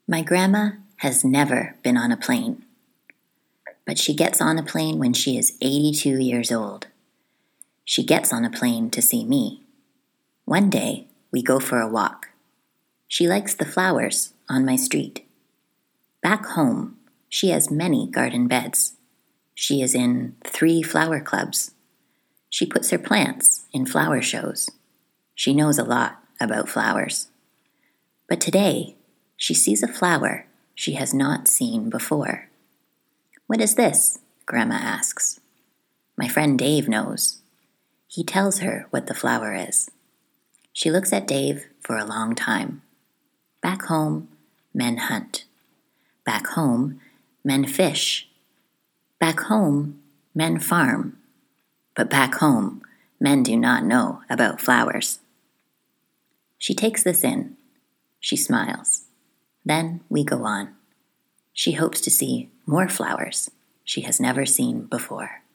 My grandma has never been on a plane, but she gets on a plane when she is 82 years old. She gets on a plane to see me. One day, we go for a walk. She likes the flowers on my street. Back home, she has many garden beds. She is in 3 flower clubs. She puts her plants in flower shows. She knows a lot about flowers. But today, she sees a flower she has not seen before. "What is this?" Grandma asks. My friend Dave knows. He tells her what the flower is. She looks at Dave for a long time. Back home, men hunt. Back home, men fish. Back home, men farm. But back home, men do not know about flowers. She takes this in. She smiles. Then we go on. She hopes to see more flowers she has never seen before.